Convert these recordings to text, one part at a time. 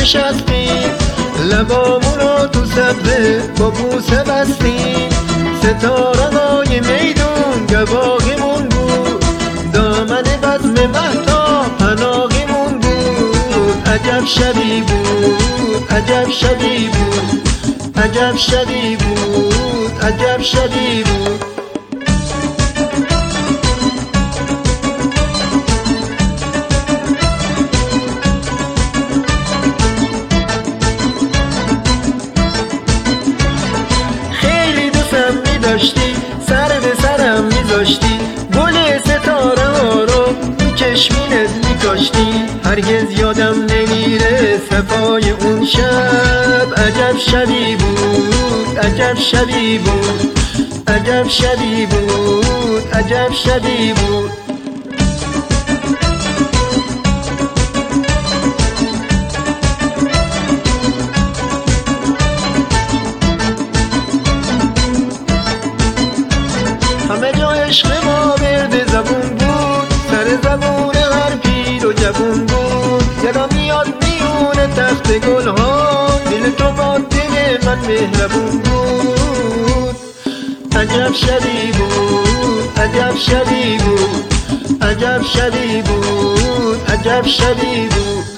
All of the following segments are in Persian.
نشستیم، لبامونو تو سبزه با بوسه بستیم. ستاره‌های میدون گواهیمون بود، دامن بزم مهتاب پناهیمون بود. عجب شبی بود، عجب شبی بود، عجب شبی بود، عجب شبی بود. خیلی دوستم می‌داشتی، سر به سرم می‌ذاشتی، گل ستاره ها رو تو چشمینت می‌کاشتی. هرگز یادم نمیره صفای اون شب. عجب شبی بود، عجب شبی بود، عجب شبی بود، عجب شبی بود. همه جا عشق ما ورد زبون بود، سر زبون هر پیر و جوون بود. یادم میاد میونه تخت گلها، دل تو با دل من مهربون بود. عجب شبی بود، عجب شبی بود، عجب شبی بود، عجب شبی بود.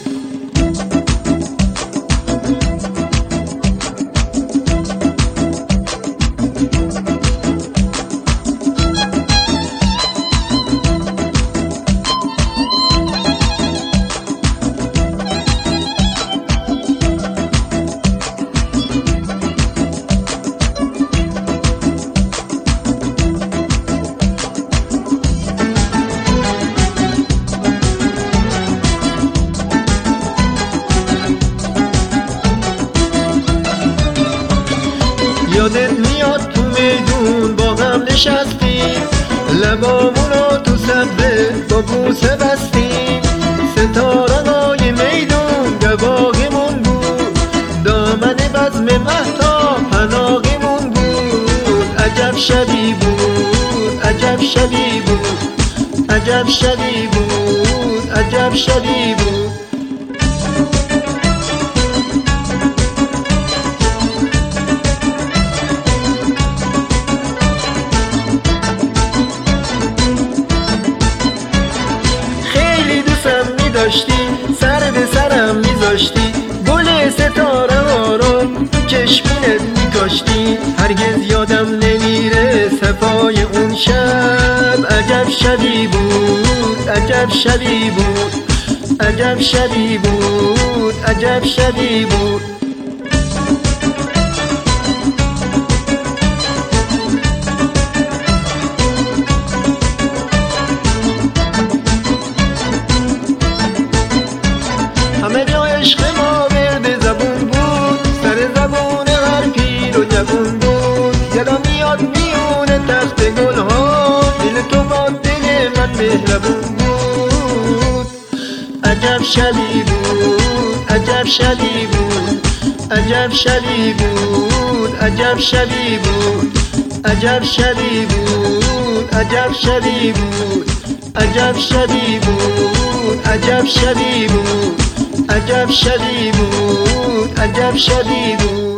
یادت میاد تو میدون با هم نشستیم، لبامونو تو سبزه با بوسه بستیم. ستاره‌های میدون گواهیمون بود، دامن بزم مهتاب پناهیمون بود. عجب شبی بود، عجب شبی بود، عجب شبی بود، عجب شبی بود. داشتی سر به سرم میذاشتی، گل ستاره ها رو تو چشمینت میکاشتی. هرگز یادم نمیره صفای اون شب. عجب شبی بود، عجب شبی بود، عجب شبی بود، عجب شبی بود. همه جا عشق ما ورد زبون بود، سر زبون هر پیر و جوون بود. یادم میاد میونه تخت گلها، دل تو با دل من مهربون بود. عجب شبی بود، عجب شبی بود، عجب شبی بود، عجب شبی بود، عجب شبی بود، عجب شبی بود، عجب شبی بود، عجب شبی بود، عجب شبی بود، عجب شبی بود.